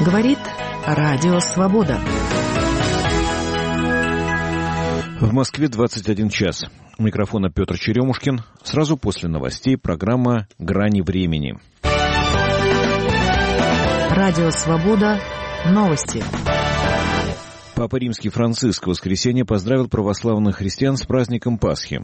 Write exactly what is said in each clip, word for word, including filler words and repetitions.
Говорит Радио Свобода. В Москве двадцать один час. У микрофона Петр Черемушкин. Сразу после новостей программа «Грани времени». Радио Свобода. Новости. Папа Римский Франциск в воскресенье поздравил православных христиан с праздником Пасхи.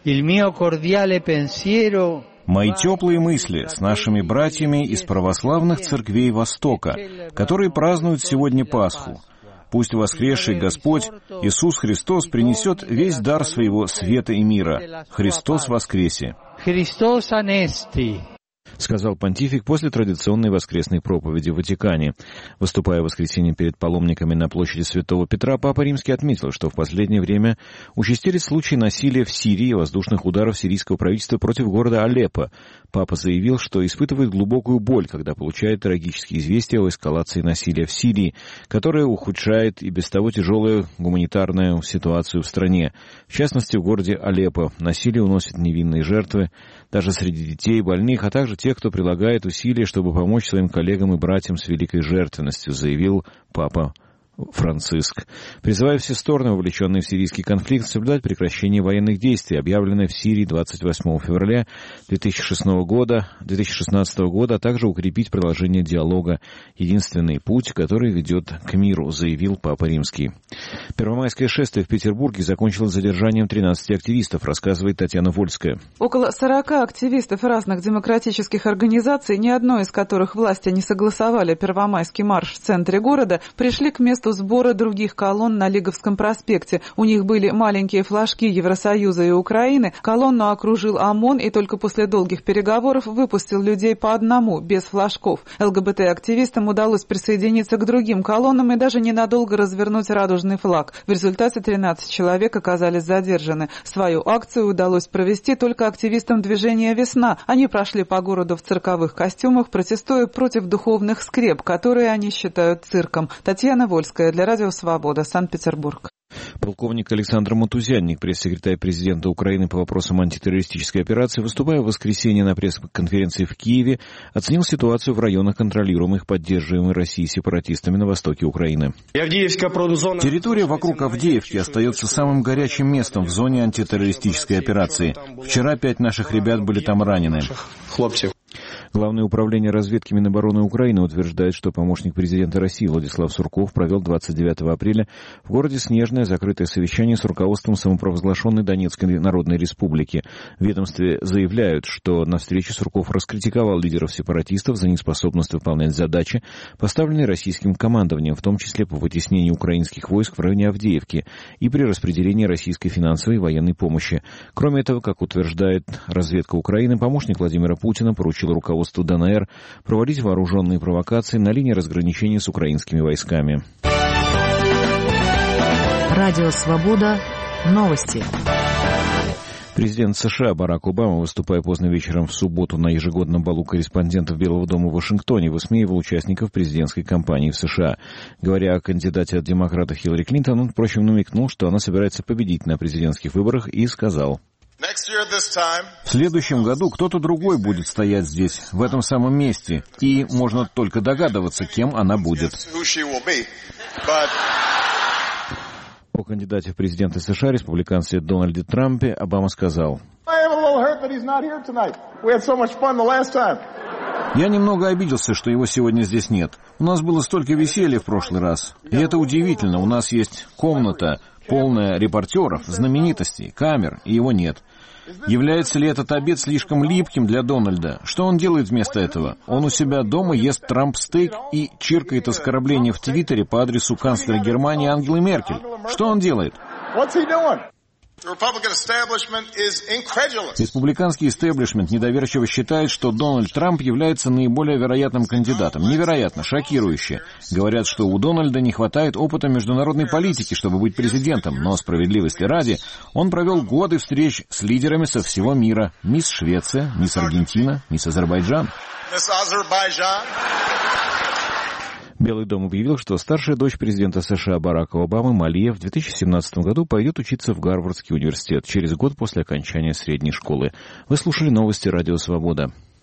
Мои теплые мысли с нашими братьями из православных церквей Востока, которые празднуют сегодня Пасху. Пусть воскресший Господь Иисус Христос принесет весь дар своего света и мира. Христос воскресе! Христос анести! Сказал понтифик после традиционной воскресной проповеди в Ватикане. Выступая в воскресенье перед паломниками на площади Святого Петра, Папа Римский отметил, что в последнее время участились случаи насилия в Сирии и воздушных ударов сирийского правительства против города Алеппо. Папа заявил, что испытывает глубокую боль, когда получает трагические известия о эскалации насилия в Сирии, которое ухудшает и без того тяжелую гуманитарную ситуацию в стране. В частности, в городе Алеппо насилие уносит невинные жертвы, даже среди детей и больных, а также тех, кто прилагает усилия, чтобы помочь своим коллегам и братьям с великой жертвенностью, заявил Папа Франциск, призывая все стороны, вовлеченные в сирийский конфликт, соблюдать прекращение военных действий, объявленное в Сирии двадцать восьмого февраля две тысячи шестнадцатого года, а также укрепить продолжение диалога «Единственный путь, который ведет к миру», заявил Папа Римский. Первомайское шествие в Петербурге закончилось задержанием тринадцати активистов, рассказывает Татьяна Вольская. Около сорока активистов разных демократических организаций, ни одной из которых власти не согласовали Первомайский марш в центре города, пришли к месту сбора других колонн на Лиговском проспекте. У них были маленькие флажки Евросоюза и Украины. Колонну окружил ОМОН и только после долгих переговоров выпустил людей по одному, без флажков. ЛГБТ-активистам удалось присоединиться к другим колоннам и даже ненадолго развернуть радужный флаг. В результате тринадцать человек оказались задержаны. Свою акцию удалось провести только активистам движения «Весна». Они прошли по городу в цирковых костюмах, протестуя против духовных скреп, которые они считают цирком. Татьяна Вольская для Радио Свобода, Санкт-Петербург. Полковник Александр Матузянник, пресс-секретарь президента Украины по вопросам антитеррористической операции, выступая в воскресенье на пресс-конференции в Киеве, оценил ситуацию в районах, контролируемых поддерживаемой Россией сепаратистами на востоке Украины. Территория вокруг Авдеевки остается самым горячим местом в зоне антитеррористической операции. Вчера пять наших ребят были там ранены. Главное управление разведки Минобороны Украины утверждает, что помощник президента России Владислав Сурков провел двадцать девятого апреля в городе Снежное закрытое совещание с руководством самопровозглашенной Донецкой Народной Республики. В ведомстве заявляют, что на встрече Сурков раскритиковал лидеров сепаратистов за неспособность выполнять задачи, поставленные российским командованием, в том числе по вытеснению украинских войск в районе Авдеевки и при распределении российской финансовой и военной помощи. Кроме этого, как утверждает разведка Украины, помощник Владимира Путина поручил руководству ДНР проводить вооруженные провокации на линии разграничения с украинскими войсками. Радио Свобода. Новости. Президент США Барак Обама, выступая поздно вечером в субботу на ежегодном балу корреспондентов Белого дома в Вашингтоне, высмеивал участников президентской кампании в США. Говоря о кандидате от демократа Хиллари Клинтон, он, впрочем, намекнул, что она собирается победить на президентских выборах, и сказал: В следующем году кто-то другой будет стоять здесь, в этом самом месте, и можно только догадываться, кем она будет. О кандидате в президенты США, республиканце Дональде Трампе, Обама сказал: Я немного обиделся, что его сегодня здесь нет. У нас было столько веселья в прошлый раз. И это удивительно, у нас есть комната, полная репортеров, знаменитостей, камер, и его нет. Является ли этот обед слишком липким для Дональда? Что он делает вместо этого? Он у себя дома ест Трамп-стейк и чиркает оскорбления в Твиттере по адресу канцлера Германии Ангелы Меркель. Что он делает? Республиканский истеблишмент недоверчиво считает, что Дональд Трамп является наиболее вероятным кандидатом. Невероятно, шокирующе. Говорят, что у Дональда не хватает опыта международной политики, чтобы быть президентом, но справедливости ради, он провел годы встреч с лидерами со всего мира. Мисс Швеция, мисс Аргентина, мисс Азербайджан. Белый дом объявил, что старшая дочь президента США Барака Обамы, Малия, в две тысячи семнадцатом году пойдет учиться в Гарвардский университет через год после окончания средней школы. Вы слушали новости Радио Свобода.